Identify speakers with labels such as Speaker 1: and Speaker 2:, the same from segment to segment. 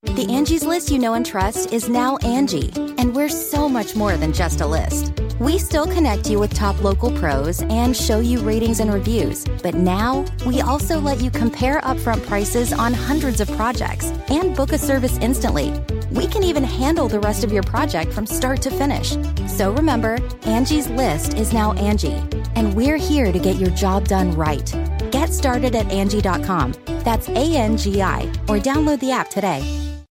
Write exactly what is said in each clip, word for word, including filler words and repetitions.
Speaker 1: The Angie's List you know and trust is now Angie, and we're so much more than just a list. We still connect you with top local pros and show you ratings and reviews, but now we also let you compare upfront prices on hundreds of projects and book a service instantly. We can even handle the rest of your project from start to finish. So remember, Angie's List is now Angie, and we're here to get your job done right. Get started at Angie dot com. That's A N G I, or download the app today.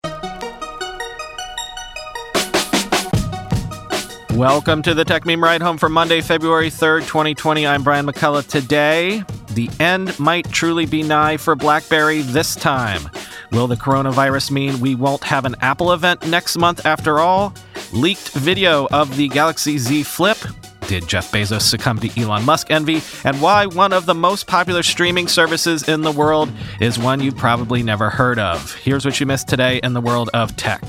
Speaker 2: Welcome to the Tech Meme Ride Home for Monday, February third, twenty twenty. I'm Brian McCullough. Today, the end might truly be nigh for BlackBerry this time. Will the coronavirus mean we won't have an Apple event next month after all? Leaked video of the Galaxy Z Flip. Did Jeff Bezos succumb to Elon Musk envy? And why one of the most popular streaming services in the world is one you've probably never heard of. Here's what you missed today in the world of tech.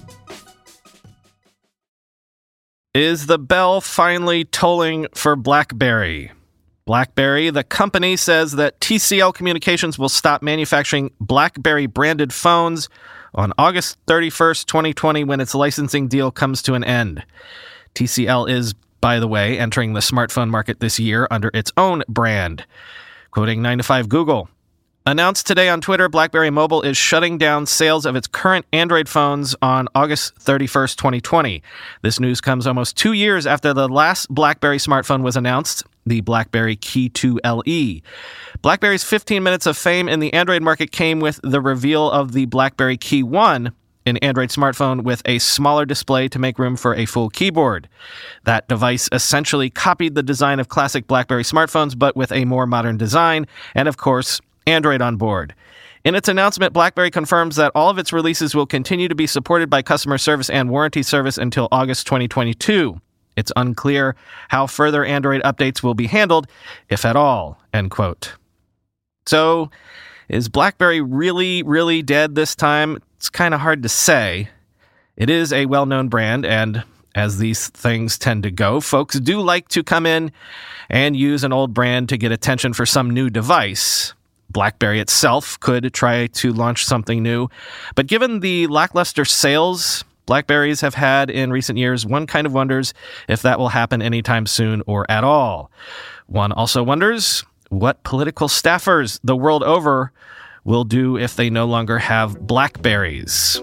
Speaker 2: Is the bell finally tolling for BlackBerry? BlackBerry, the company, says that T C L Communications will stop manufacturing BlackBerry-branded phones on August thirty-first, twenty twenty, when its licensing deal comes to an end. T C L is, by the way, entering the smartphone market this year under its own brand. Quoting nine to five Google, announced today on Twitter, BlackBerry Mobile is shutting down sales of its current Android phones on August thirty-first, twenty twenty. This news comes almost two years after the last BlackBerry smartphone was announced, the BlackBerry Key two L E. BlackBerry's fifteen minutes of fame in the Android market came with the reveal of the BlackBerry Key one, an Android smartphone with a smaller display to make room for a full keyboard. That device essentially copied the design of classic BlackBerry smartphones, but with a more modern design, and of course, Android on board. In its announcement, BlackBerry confirms that all of its releases will continue to be supported by customer service and warranty service until August twenty twenty-two. It's unclear how further Android updates will be handled, if at all, end quote. So, is BlackBerry really, really dead this time? It's kind of hard to say. It is a well-known brand, and as these things tend to go, folks do like to come in and use an old brand to get attention for some new device. BlackBerry itself could try to launch something new, but given the lackluster sales BlackBerries have had in recent years, one kind of wonders if that will happen anytime soon or at all. One also wonders what political staffers the world over will do if they no longer have BlackBerries.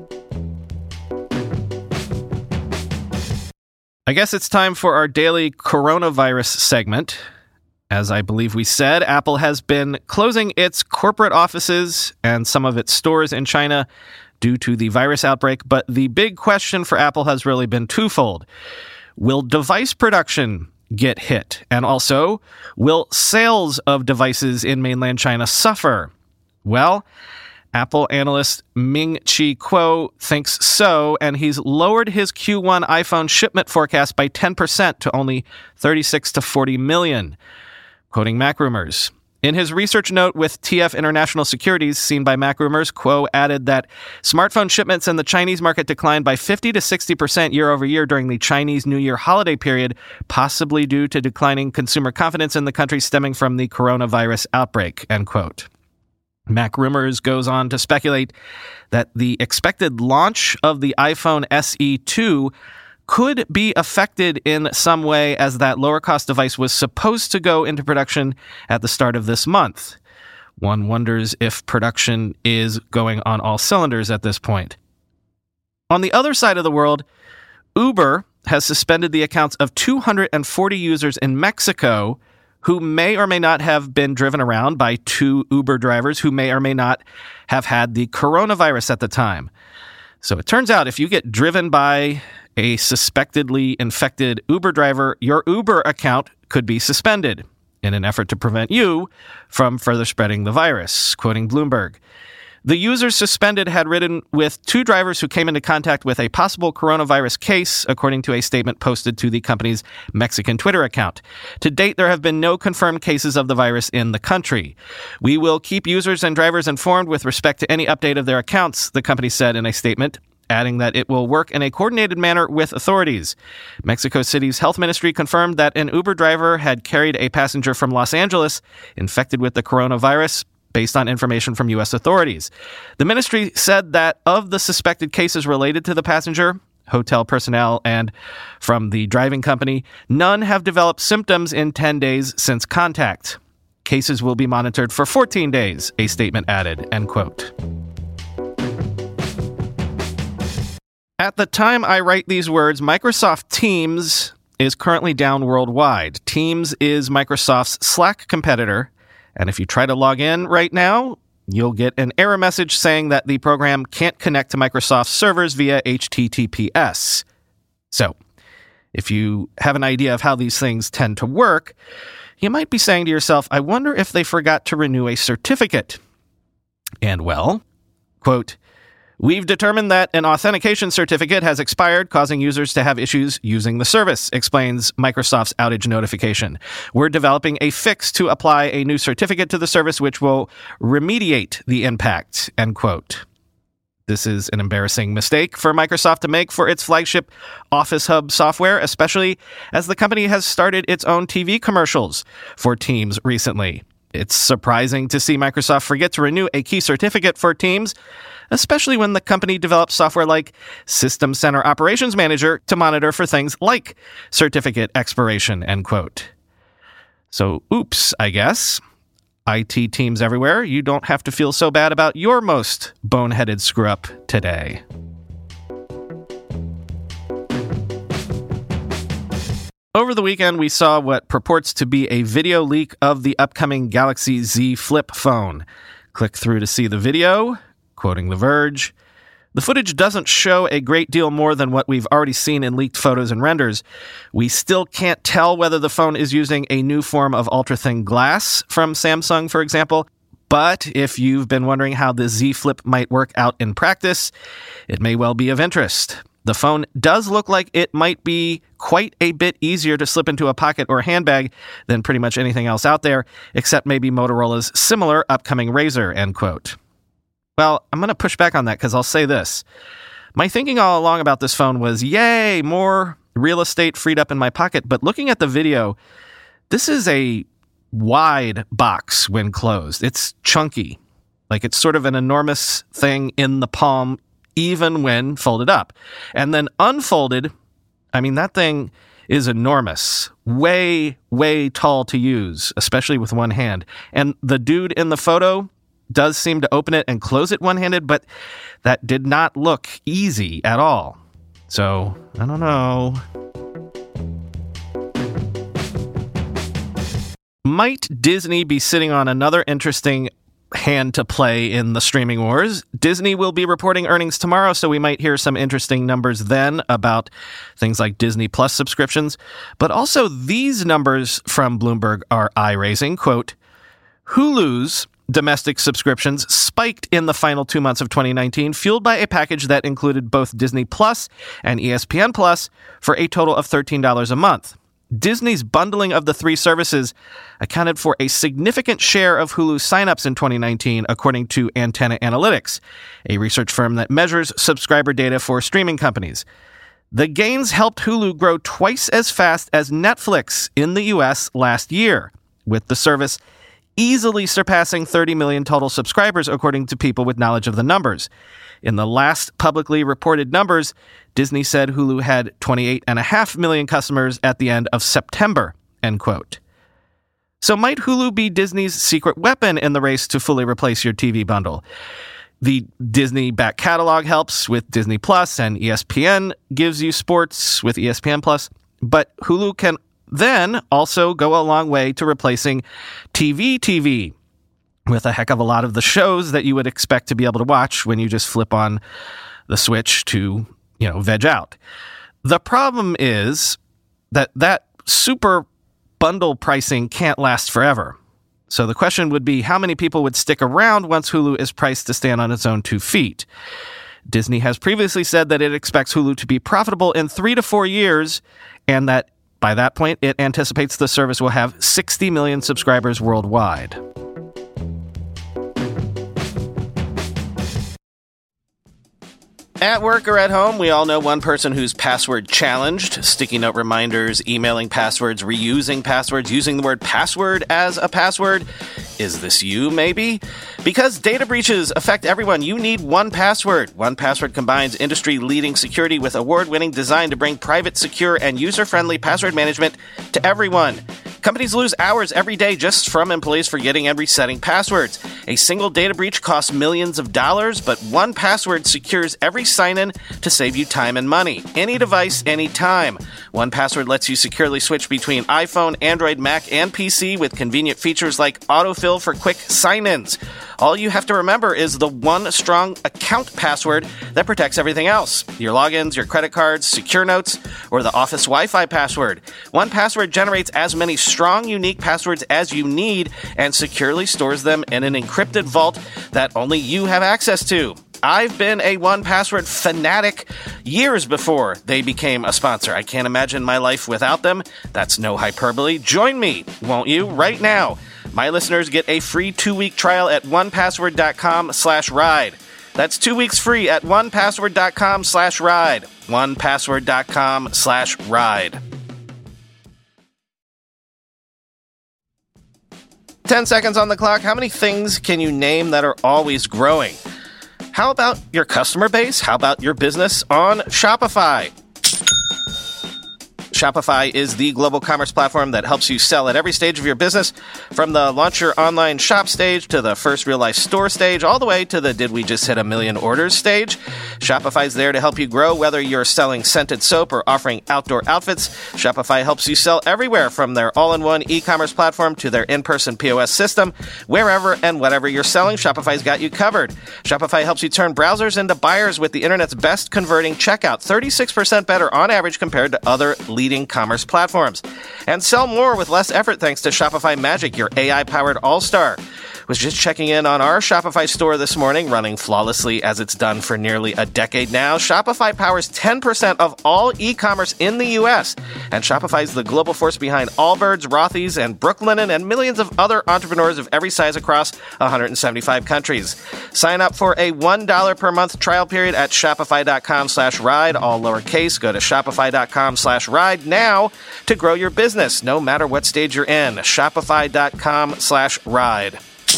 Speaker 2: I guess it's time for our daily coronavirus segment. As I believe we said, Apple has been closing its corporate offices and some of its stores in China due to the virus outbreak, but the big question for Apple has really been twofold. Will device production get hit? And also, will sales of devices in mainland China suffer? Well, Apple analyst Ming-Chi Kuo thinks so, and he's lowered his Q one iPhone shipment forecast by ten percent to only thirty-six to forty million. Quoting MacRumors, in his research note with T F International Securities, seen by MacRumors, Kuo added that smartphone shipments in the Chinese market declined by fifty to sixty percent year over year during the Chinese New Year holiday period, possibly due to declining consumer confidence in the country stemming from the coronavirus outbreak, end quote. MacRumors goes on to speculate that the expected launch of the iPhone S E two could be affected in some way, as that lower-cost device was supposed to go into production at the start of this month. One wonders if production is going on all cylinders at this point. On the other side of the world, Uber has suspended the accounts of two hundred forty users in Mexico who may or may not have been driven around by two Uber drivers who may or may not have had the coronavirus at the time. So it turns out if you get driven by a suspectedly infected Uber driver, your Uber account could be suspended in an effort to prevent you from further spreading the virus, quoting Bloomberg. The users suspended had ridden with two drivers who came into contact with a possible coronavirus case, according to a statement posted to the company's Mexican Twitter account. To date, there have been no confirmed cases of the virus in the country. We will keep users and drivers informed with respect to any update of their accounts, the company said in a statement, adding that it will work in a coordinated manner with authorities. Mexico City's health ministry confirmed that an Uber driver had carried a passenger from Los Angeles infected with the coronavirus. based on information from U S authorities. The ministry said that of the suspected cases related to the passenger, hotel personnel, and from the driving company, none have developed symptoms in ten days since contact. Cases will be monitored for fourteen days, a statement added, end quote. At the time I write these words, Microsoft Teams is currently down worldwide. Teams is Microsoft's Slack competitor, and if you try to log in right now, you'll get an error message saying that the program can't connect to Microsoft's servers via H T T P S. So, if you have an idea of how these things tend to work, you might be saying to yourself, I wonder if they forgot to renew a certificate. And well, quote, we've determined that an authentication certificate has expired, causing users to have issues using the service, explains Microsoft's outage notification. We're developing a fix to apply a new certificate to the service, which will remediate the impact, end quote. This is an embarrassing mistake for Microsoft to make for its flagship Office Hub software, especially as the company has started its own T V commercials for Teams recently. It's surprising to see Microsoft forget to renew a key certificate for Teams, especially when the company develops software like System Center Operations Manager to monitor for things like certificate expiration, end quote. So, oops, I guess. I T teams everywhere, you don't have to feel so bad about your most boneheaded screw-up today. Over the weekend, we saw what purports to be a video leak of the upcoming Galaxy Z Flip phone. Click through to see the video. Quoting The Verge, the footage doesn't show a great deal more than what we've already seen in leaked photos and renders. We still can't tell whether the phone is using a new form of ultra-thin glass from Samsung, for example. But if you've been wondering how the Z Flip might work out in practice, it may well be of interest. The phone does look like it might be quite a bit easier to slip into a pocket or handbag than pretty much anything else out there, except maybe Motorola's similar upcoming Razr, end quote. Well, I'm going to push back on that because I'll say this. My thinking all along about this phone was, yay, more real estate freed up in my pocket. But looking at the video, this is a wide box when closed. It's chunky. Like it's sort of an enormous thing in the palm, even when folded up. And then unfolded, I mean, that thing is enormous. Way, way tall to use, especially with one hand. And the dude in the photo does seem to open it and close it one-handed, but that did not look easy at all. So, I don't know. Might Disney be sitting on another interesting hand to play in the streaming wars? Disney will be reporting earnings tomorrow, so we might hear some interesting numbers then about things like Disney Plus subscriptions. But also these numbers from Bloomberg are eye-raising. Quote, Hulu's domestic subscriptions spiked in the final two months of twenty nineteen, fueled by a package that included both Disney Plus and E S P N Plus for a total of thirteen dollars a month. Disney's bundling of the three services accounted for a significant share of Hulu's signups in twenty nineteen, according to Antenna Analytics, a research firm that measures subscriber data for streaming companies. The gains helped Hulu grow twice as fast as Netflix in the U S last year, with the service easily surpassing thirty million total subscribers, according to people with knowledge of the numbers. In the last publicly reported numbers, Disney said Hulu had twenty-eight point five million customers at the end of September, end quote. So might Hulu be Disney's secret weapon in the race to fully replace your T V bundle? The Disney back catalog helps with Disney Plus, and E S P N gives you sports with E S P N Plus, but Hulu can then also go a long way to replacing T V T V with a heck of a lot of the shows that you would expect to be able to watch when you just flip on the switch to, you know, veg out. The problem is that that super bundle pricing can't last forever. So the question would be, how many people would stick around once Hulu is priced to stand on its own two feet? Disney has previously said that it expects Hulu to be profitable in three to four years, and that by that point, it anticipates the service will have sixty million subscribers worldwide. At work or at home, we all know one person who's password challenged. Sticky note reminders, emailing passwords, reusing passwords, using the word password as a password. Is this you, maybe? Because data breaches affect everyone, you need one Password. one Password combines industry-leading security with award-winning design to bring private, secure, and user-friendly password management to everyone. Companies lose hours every day just from employees forgetting and resetting passwords. A single data breach costs millions of dollars, but one Password secures every sign-in to save you time and money. Any device, anytime. one Password lets you securely switch between iPhone, Android, Mac, and P C with convenient features like autofill for quick sign-ins. All you have to remember is the one strong account password that protects everything else. Your logins, your credit cards, secure notes, or the office Wi-Fi password. one Password generates as many strong, unique passwords as you need and securely stores them in an encrypted vault that only you have access to. I've been a one Password fanatic years before they became a sponsor. I can't imagine my life without them. That's no hyperbole. Join me, won't you, right now? My listeners get a free two-week trial at one password dot com slash ride. That's two weeks free at one password dot com slash ride. one password dot com slash ride. Ten seconds on the clock. How many things can you name that are always growing? How about your customer base? How about your business on Shopify? Shopify is the global commerce platform that helps you sell at every stage of your business, from the launch your online shop stage to the first real-life store stage, all the way to the did we just hit a million orders stage. Shopify's there to help you grow, whether you're selling scented soap or offering outdoor outfits. Shopify helps you sell everywhere, from their all-in-one e-commerce platform to their in-person P O S system. Wherever and whatever you're selling, Shopify's got you covered. Shopify helps you turn browsers into buyers with the internet's best converting checkout, thirty-six percent better on average compared to other leading commerce platforms. And sell more with less effort thanks to Shopify Magic, your A I-powered all-star. Was just checking in on our Shopify store this morning, running flawlessly as it's done for nearly a decade now. Shopify powers ten percent of all e-commerce in the U S, and Shopify's the global force behind Allbirds, Rothy's, and Brooklinen, and millions of other entrepreneurs of every size across one hundred seventy-five countries. Sign up for a one dollar per month trial period at shopify.com slash ride, all lowercase. Go to shopify.com slash ride now to grow your business, no matter what stage you're in. Shopify.com slash ride.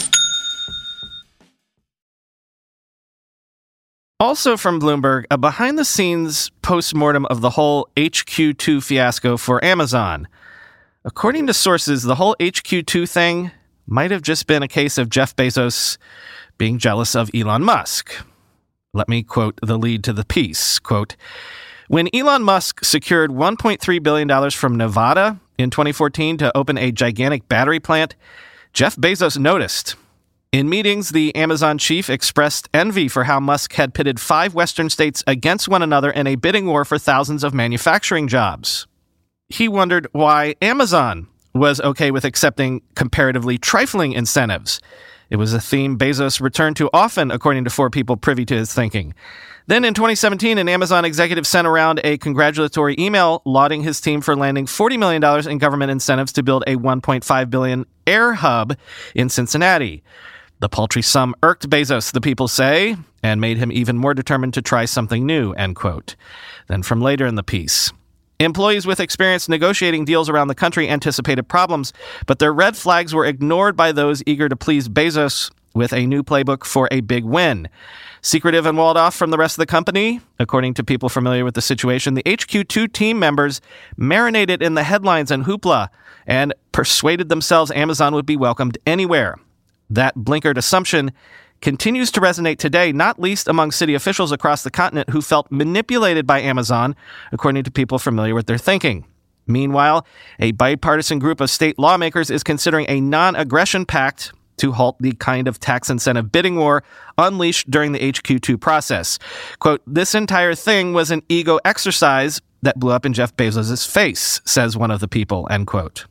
Speaker 2: Also from Bloomberg, a behind-the-scenes post-mortem of the whole H Q two fiasco for Amazon. According to sources, the whole H Q two thing might have just been a case of Jeff Bezos being jealous of Elon Musk. Let me quote the lead to the piece. Quote, "When Elon Musk secured one point three billion dollars from Nevada in twenty fourteen to open a gigantic battery plant, Jeff Bezos noticed. In meetings, the Amazon chief expressed envy for how Musk had pitted five Western states against one another in a bidding war for thousands of manufacturing jobs. He wondered why Amazon was okay with accepting comparatively trifling incentives. It was a theme Bezos returned to often, according to four people privy to his thinking. Then in twenty seventeen, an Amazon executive sent around a congratulatory email lauding his team for landing forty million dollars in government incentives to build a one point five billion dollars air hub in Cincinnati. The paltry sum irked Bezos, the people say, and made him even more determined to try something new," end quote. Then from later in the piece, "Employees with experience negotiating deals around the country anticipated problems, but their red flags were ignored by those eager to please Bezos with a new playbook for a big win. Secretive and walled off from the rest of the company, according to people familiar with the situation, the H Q two team members marinated in the headlines and hoopla and persuaded themselves Amazon would be welcomed anywhere. That blinkered assumption continues to resonate today, not least among city officials across the continent who felt manipulated by Amazon, according to people familiar with their thinking. Meanwhile, a bipartisan group of state lawmakers is considering a non-aggression pact to halt the kind of tax incentive bidding war unleashed during the H Q two process. Quote, "This entire thing was an ego exercise that blew up in Jeff Bezos' face," says one of the people, end quote.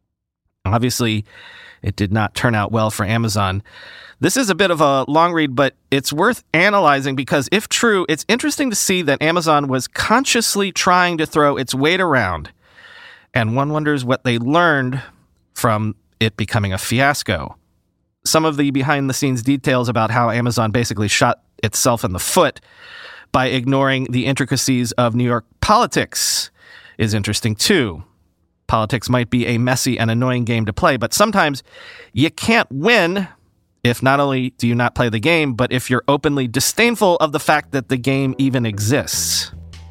Speaker 2: Obviously, it did not turn out well for Amazon. This is a bit of a long read, but it's worth analyzing because if true, it's interesting to see that Amazon was consciously trying to throw its weight around. And one wonders what they learned from it becoming a fiasco. Some of the behind-the-scenes details about how Amazon basically shot itself in the foot by ignoring the intricacies of New York politics is interesting too. Politics might be a messy and annoying game to play, but sometimes you can't win if not only do you not play the game, but if you're openly disdainful of the fact that the game even exists.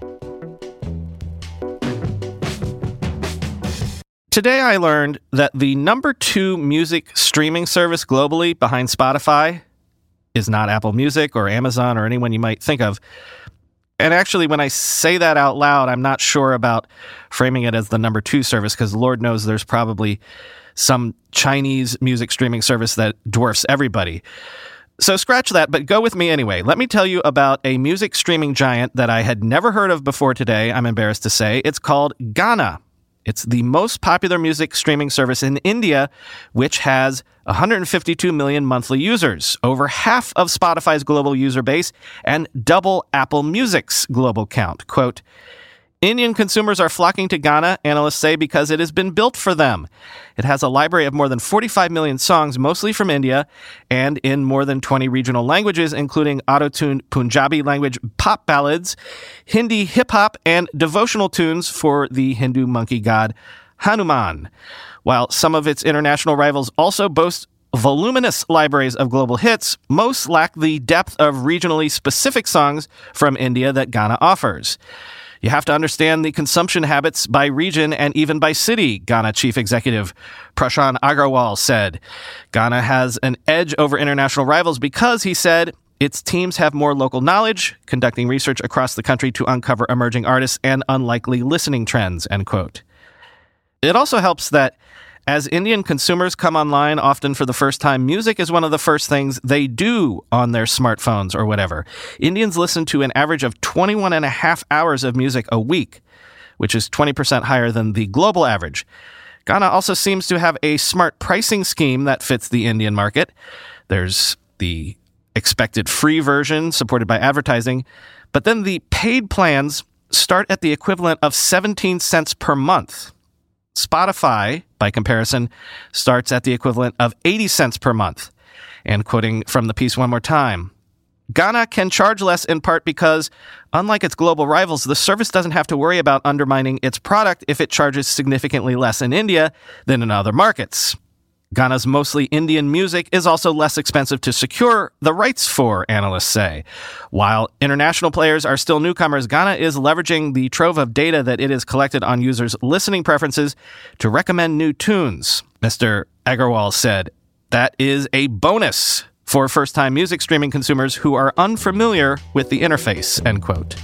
Speaker 2: Today I learned that the number two music streaming service globally behind Spotify is not Apple Music or Amazon or anyone you might think of. And actually, when I say that out loud, I'm not sure about framing it as the number two service, because Lord knows there's probably some Chinese music streaming service that dwarfs everybody. So scratch that, but go with me anyway. Let me tell you about a music streaming giant that I had never heard of before today, I'm embarrassed to say. It's called Gaana. It's the most popular music streaming service in India, which has one hundred fifty-two million monthly users, over half of Spotify's global user base, and double Apple Music's global count. Quote, Indian consumers are flocking to Gaana, analysts say, because it has been built for them. It has a library of more than forty-five million songs, mostly from India, and in more than twenty regional languages, including auto-tuned Punjabi language pop ballads, Hindi hip-hop, and devotional tunes for the Hindu monkey god Hanuman. While some of its international rivals also boast voluminous libraries of global hits, most lack the depth of regionally specific songs from India that Gaana offers. You have to understand the consumption habits by region and even by city, Gaana chief executive Prashant Agarwal said. Gaana has an edge over international rivals because, he said, its teams have more local knowledge, conducting research across the country to uncover emerging artists and unlikely listening trends, end quote. It also helps that as Indian consumers come online often for the first time, music is one of the first things they do on their smartphones or whatever. Indians listen to an average of twenty-one and a half hours of music a week, which is twenty percent higher than the global average. Gaana also seems to have a smart pricing scheme that fits the Indian market. There's the expected free version supported by advertising, but then the paid plans start at the equivalent of seventeen cents per month. Spotify, by comparison, starts at the equivalent of eighty cents per month. And quoting from the piece one more time, Gaana can charge less in part because, unlike its global rivals, the service doesn't have to worry about undermining its product if it charges significantly less in India than in other markets. Gaana's mostly Indian music is also less expensive to secure the rights for, analysts say. While international players are still newcomers, Gaana is leveraging the trove of data that it has collected on users' listening preferences to recommend new tunes. Mister Agarwal said, that is a bonus for first-time music streaming consumers who are unfamiliar with the interface, end quote.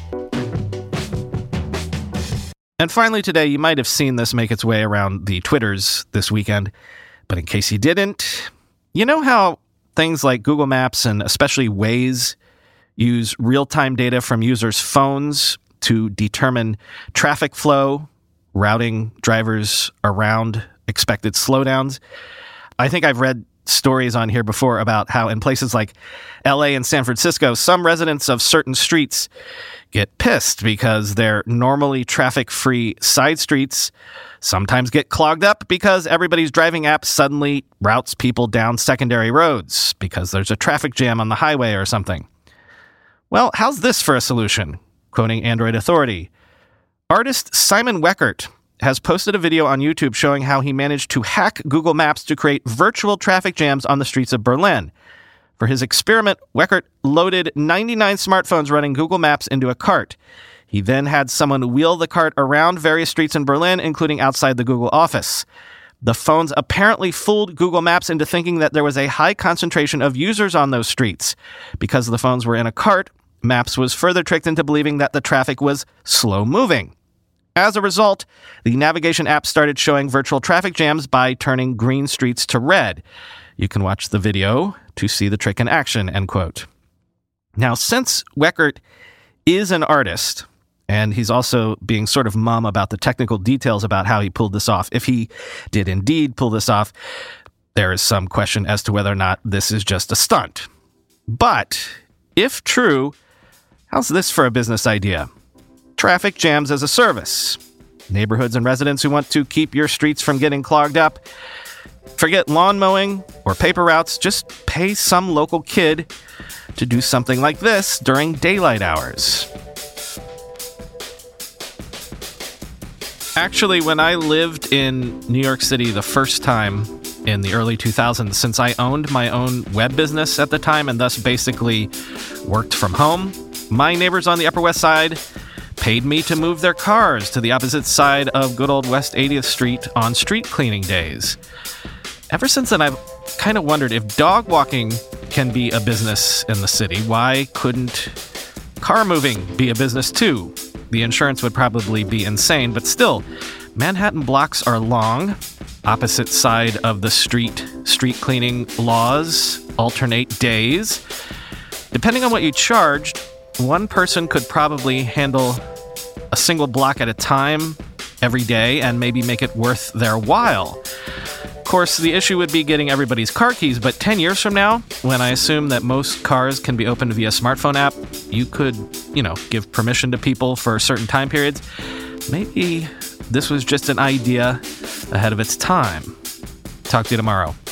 Speaker 2: And finally today, you might have seen this make its way around the Twitters this weekend. But in case you didn't, you know how things like Google Maps and especially Waze use real-time data from users' phones to determine traffic flow, routing drivers around expected slowdowns? I think I've read stories on here before about how in places like L A and San Francisco, some residents of certain streets get pissed because their normally traffic-free side streets sometimes get clogged up because everybody's driving app suddenly routes people down secondary roads because there's a traffic jam on the highway or something. Well, how's this for a solution? Quoting Android Authority, artist Simon Weckert has posted a video on YouTube showing how he managed to hack Google Maps to create virtual traffic jams on the streets of Berlin. For his experiment, Weckert loaded ninety-nine smartphones running Google Maps into a cart. He then had someone wheel the cart around various streets in Berlin, including outside the Google office. The phones apparently fooled Google Maps into thinking that there was a high concentration of users on those streets. Because the phones were in a cart, Maps was further tricked into believing that the traffic was slow-moving. As a result, the navigation app started showing virtual traffic jams by turning green streets to red. You can watch the video to see the trick in action, end quote. Now, since Weckert is an artist, and he's also being sort of mum about the technical details about how he pulled this off, if he did indeed pull this off, there is some question as to whether or not this is just a stunt. But if true, how's this for a business idea? Traffic jams as a service. Neighborhoods and residents who want to keep your streets from getting clogged up. Forget lawn mowing or paper routes. Just pay some local kid to do something like this during daylight hours. Actually, when I lived in New York City the first time in the early two thousands, since I owned my own web business at the time and thus basically worked from home, my neighbors on the Upper West Side paid me to move their cars to the opposite side of good old West eightieth Street on street cleaning days. Ever since then, I've kind of wondered if dog walking can be a business in the city, why couldn't car moving be a business too? The insurance would probably be insane, but still, Manhattan blocks are long. Opposite side of the street, street cleaning laws alternate days. Depending on what you charged, one person could probably handle a single block at a time every day and maybe make it worth their while. Of course, the issue would be getting everybody's car keys, but ten years from now, when I assume that most cars can be opened via smartphone app, you could, you know, give permission to people for certain time periods. Maybe this was just an idea ahead of its time. Talk to you tomorrow.